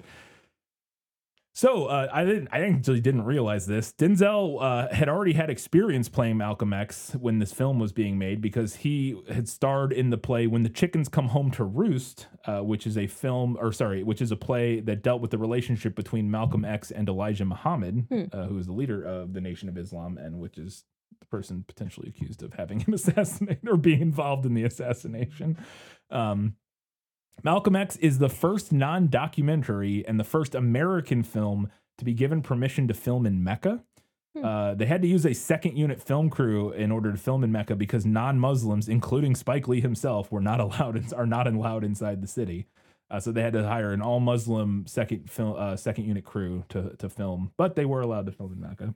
So uh, I didn't. I actually didn't realize this. Denzel uh, had already had experience playing Malcolm X when this film was being made because he had starred in the play "When the Chickens Come Home to Roost," uh, which is a film, or sorry, which is a play that dealt with the relationship between Malcolm X and Elijah Muhammad, Hmm. uh, who is the leader of the Nation of Islam, and which is the person potentially accused of having him assassinated or being involved in the assassination. Um, Malcolm X is the first non-documentary and the first American film to be given permission to film in Mecca. Hmm. Uh, they had to use a second unit film crew in order to film in Mecca because non-Muslims, including Spike Lee himself, were not allowed are not allowed inside the city. Uh, so they had to hire an all-Muslim second film uh, second unit crew to to film, but they were allowed to film in Mecca.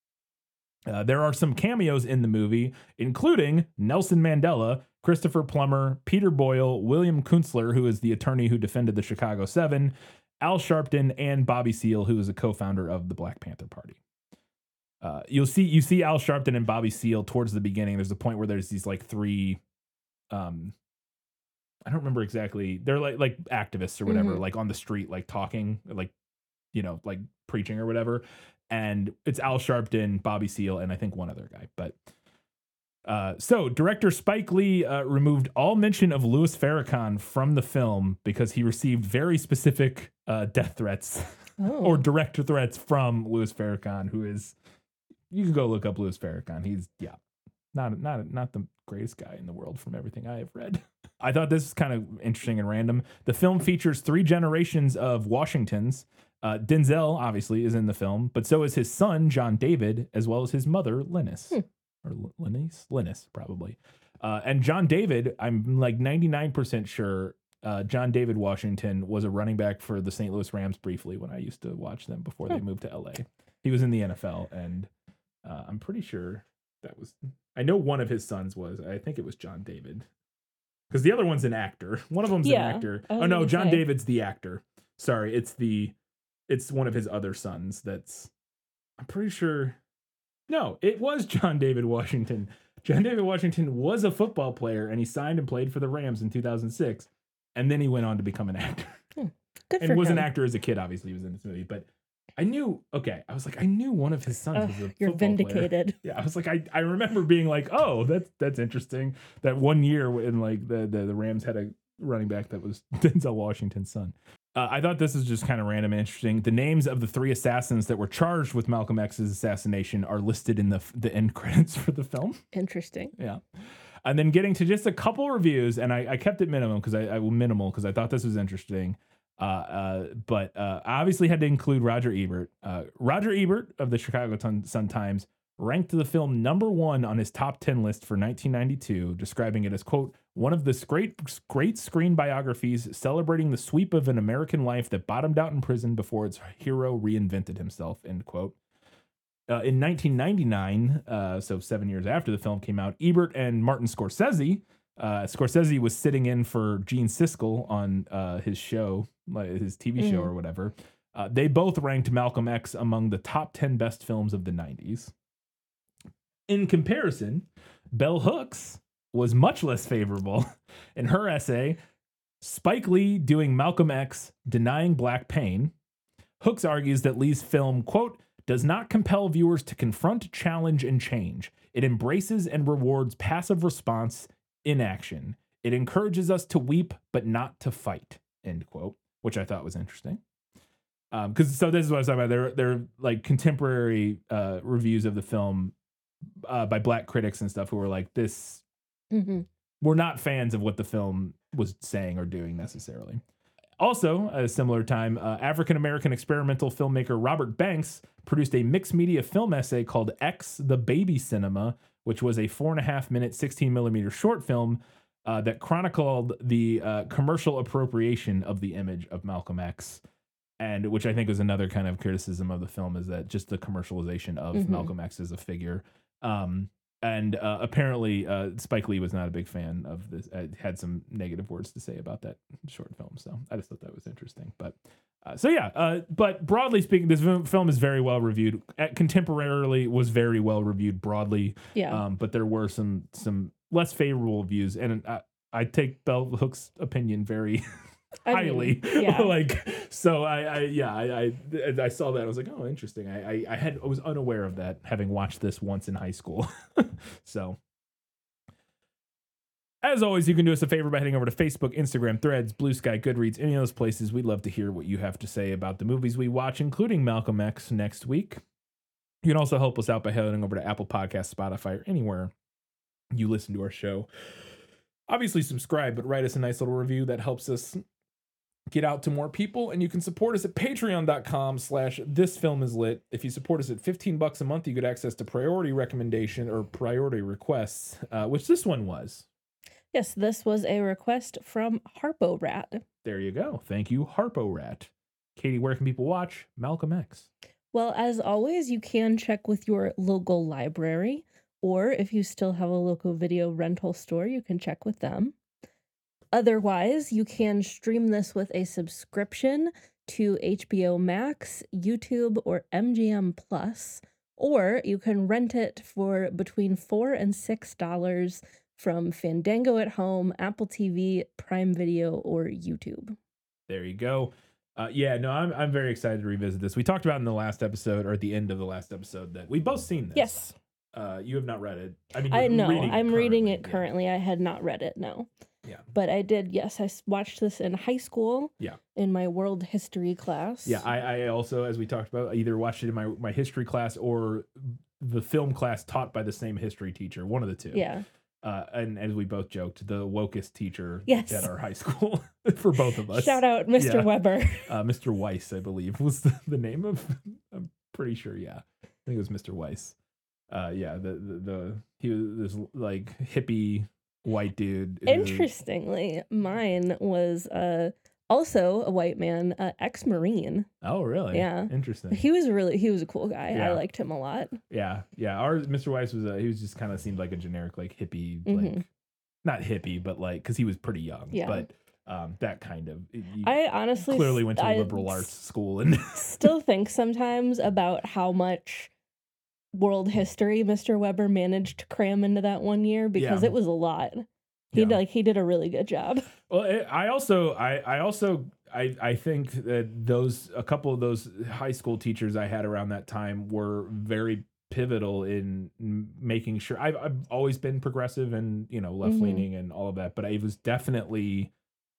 Uh, there are some cameos in the movie, including Nelson Mandela, Christopher Plummer, Peter Boyle, William Kunstler, who is the attorney who defended the Chicago Seven, Al Sharpton, and Bobby Seale, who is a co-founder of the Black Panther Party. Uh, you'll see you see Al Sharpton and Bobby Seale towards the beginning. There's a point where there's these like three, um, I don't remember exactly. They're like like activists or whatever, Mhm. like on the street, like talking, like you know, like preaching or whatever. And it's Al Sharpton, Bobby Seale, and I think one other guy. But uh, so director Spike Lee uh, removed all mention of Louis Farrakhan from the film because he received very specific uh, death threats Oh. or direct threats from Louis Farrakhan, who is, you can go look up Louis Farrakhan. He's, yeah, not, not, not the greatest guy in the world from everything I have read. I thought this was kind of interesting and random. The film features three generations of Washingtons. Uh, Denzel, obviously, is in the film, but so is his son, John David, as well as his mother, Linus. Hmm. Or L- Linus? Linus, probably. Uh, and John David, I'm like ninety-nine percent sure uh, John David Washington was a running back for the Saint Louis Rams briefly when I used to watch them before they Hmm. moved to L A. He was in the N F L, and uh, I'm pretty sure that was... I know one of his sons was. I think it was John David. Because the other one's an actor. One of them's Yeah, an actor. I was Oh, no, gonna John say. David's the actor. Sorry, it's the... It's one of his other sons that's... I'm pretty sure... No, it was John David Washington. John David Washington was a football player, and he signed and played for the Rams in two thousand six. And then he went on to become an actor. Good and for was him. an actor as a kid, obviously, he was in this movie. But I knew... Okay, I was like, I knew one of his sons Ugh, was a you're football player. vindicated. Yeah, I was like, I, I remember being like, oh, that's that's interesting. That one year when like the, the, the Rams had a running back that was Denzel Washington's son. Uh, I thought this was just kind of random and interesting. The names of the three assassins that were charged with Malcolm X's assassination are listed in the the end credits for the film. Interesting. Yeah. And then getting to just a couple reviews, and I, I kept it minimum because I, I minimal because I thought this was interesting. Uh, uh, but uh, I obviously had to include Roger Ebert. Uh, Roger Ebert of the Chicago Sun-Times ranked the film number one on his top ten list for nineteen ninety-two, describing it as, quote, one of the great, great screen biographies celebrating the sweep of an American life that bottomed out in prison before its hero reinvented himself, end quote. Uh, in nineteen ninety-nine, uh, so seven years after the film came out, Ebert and Martin Scorsese, uh, Scorsese was sitting in for Gene Siskel on uh, his show, like his T V show Mm. or whatever. Uh, they both ranked Malcolm X among the top ten best films of the nineties. In comparison, Bell Hooks was much less favorable. In her essay, Spike Lee doing Malcolm X, denying black pain, Hooks argues that Lee's film, quote, does not compel viewers to confront, challenge, and change. It embraces and rewards passive response, inaction. It encourages us to weep, but not to fight, end quote, which I thought was interesting. Um, because so this is what I was talking about. They're, they're like contemporary uh, reviews of the film uh, by black critics and stuff who were like, this, Mm-hmm. we're not fans of what the film was saying or doing necessarily. Also, at a similar time, uh, African-American experimental filmmaker Robert Banks produced a mixed media film essay called X, the Baby Cinema, which was a four and a half minute, sixteen millimeter short film uh, that chronicled the uh, commercial appropriation of the image of Malcolm X. And which I think was another kind of criticism of the film, is that just the commercialization of mm-hmm. Malcolm X as a figure. Um, and uh, apparently uh, Spike Lee was not a big fan of this. Uh, had some negative words to say about that short film. So I just thought that was interesting. But uh, so yeah, uh, but broadly speaking, this film is very well reviewed. At contemporarily was very well reviewed broadly. Yeah. Um, but there were some some less favorable views, and I, I take Bell Hook's opinion very. I highly mean, yeah. like so I, I yeah I, I I saw that I was like, oh, interesting. I, I I had I was unaware of that, having watched this once in high school. So as always, you can do us a favor by heading over to Facebook, Instagram, Threads, Blue Sky, Goodreads, any of those places. We'd love to hear what you have to say about the movies we watch, including Malcolm X next week. You can also help us out by heading over to Apple Podcasts, Spotify, or anywhere you listen to our show. Obviously subscribe, but write us a nice little review. That helps us get out to more people, and you can support us at patreon.com slash this film is lit. If you support us at fifteen bucks a month, you get access to priority recommendation or priority requests, uh, which this one was. Yes, this was a request from Harpo Rat. There you go. Thank you, Harpo Rat. Katie, where can people watch Malcolm X? Well, as always, you can check with your local library, or if you still have a local video rental store, you can check with them. Otherwise, you can stream this with a subscription to H B O Max, YouTube, or M G M Plus, or you can rent it for between four and six dollars from Fandango at Home, Apple T V, Prime Video, or YouTube. There you go. Uh, yeah, no, I'm I'm very excited to revisit this. We talked about in the last episode, or at the end of the last episode, that we've both seen this. Yes. Uh, you have not read it. I mean, I know reading I'm reading it currently. Yeah. I had not read it. No. Yeah. But I did. Yes, I watched this in high school. Yeah. In my world history class. Yeah, I, I also, as we talked about, either watched it in my my history class or the film class taught by the same history teacher. One of the two. Yeah. Uh, and as we both joked, the wokest teacher yes. at our high school for both of us. Shout out, Mister Yeah. Weber. uh, Mister Weiss, I believe, was the, the name of. I'm pretty sure. Yeah, I think it was Mister Weiss. Uh, yeah, the, the the he was this like hippie white dude. Who, Interestingly, mine was uh also a white man, uh, ex-Marine. Oh, really? Yeah. Interesting. He was really he was a cool guy. Yeah. I liked him a lot. Yeah, yeah. Our Mister Weiss was a, he was just kind of seemed like a generic like hippie, Mhm. like not hippie, but like because he was pretty young. Yeah. But um, that kind of. He I honestly clearly went to a I liberal arts school and still think sometimes about how much world history Mister Weber managed to cram into that one year, because Yeah. it was a lot. He Yeah. like he did a really good job. Well, it, I also, I, I also, I, I think that those, a couple of those high school teachers I had around that time were very pivotal in m- making sure. I've, I've always been progressive and, you know, left leaning and all of that, but I was definitely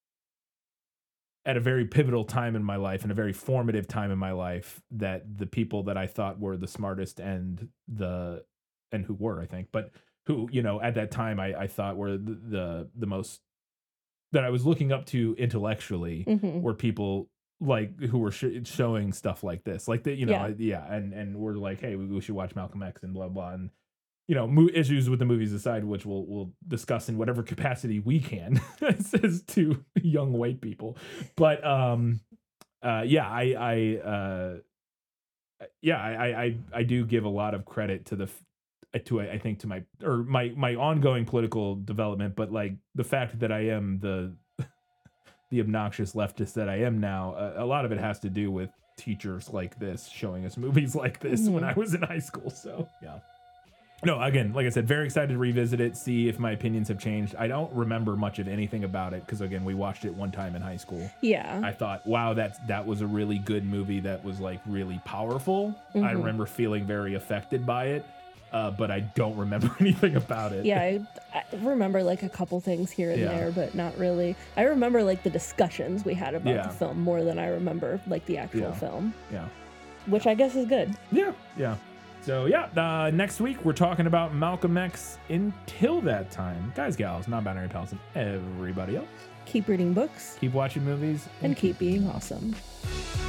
at a very pivotal time in my life and a very formative time in my life that the people that I thought were the smartest and the, and who were, I think, but who, you know, at that time I, I thought were the, the, the most, that I was looking up to intellectually Mhm. were people like who were sh- showing stuff like this, like that, you know, Yeah. I- yeah. And, and we're like, hey, we, we should watch Malcolm X and blah, blah. And, you know, mo- issues with the movies aside, which we'll, we'll discuss in whatever capacity we can as, as to young white people. But, um, uh, yeah, I, I, uh, yeah, I, I, I do give a lot of credit to the, f- to I think to my or my my ongoing political development, but like the fact that I am the the obnoxious leftist that I am now, a, a lot of it has to do with teachers like this showing us movies like this Mhm. when I was in high school. So yeah, no, again, like I said, very excited to revisit it, see if my opinions have changed. I don't remember much of anything about it because again, we watched it one time in high school. Yeah. I thought, wow, that's that was a really good movie that was like really powerful. I Mhm. remember feeling very affected by it. Uh, but I don't remember anything about it. Yeah, I, I remember like a couple things here and Yeah. there, but not really. I remember like the discussions we had about Yeah. the film more than I remember like the actual Yeah. film, Yeah. which I guess is good. Yeah. Yeah. So yeah, uh, next week we're talking about Malcolm X. Until that time, guys, gals, non-binary pals, and everybody else, Keep reading books keep watching movies and keep being awesome.